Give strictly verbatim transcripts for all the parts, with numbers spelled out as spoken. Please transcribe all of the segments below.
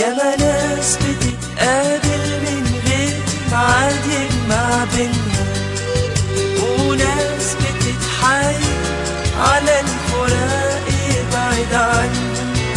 ياما ناس بتتقابل من غير ميعاد يجمع بينا، وناس بتتحايل على الفراق يبعد عنه.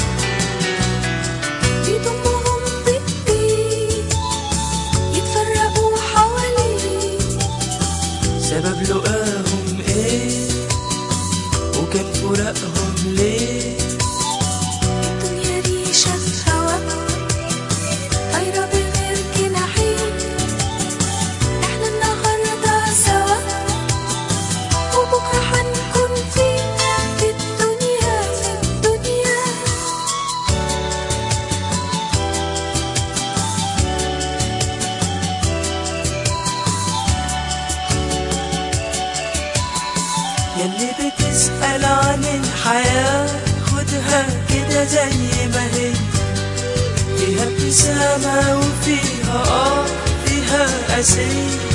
يضمهم بالطيب يتفرقوا حواليه، سبب لقاهم ايه وكان فراقهم ليه؟ الدنيا ريشة في هوا طايرة بغير جناحين، احنا النهاردة سوا وبكرة هنكون فين في الدنيا في الدنيا. ياللي بتسأل عن الحياة خدها كده زي ما هي، فيها ابتسامة وفيها اه فيها قاسية.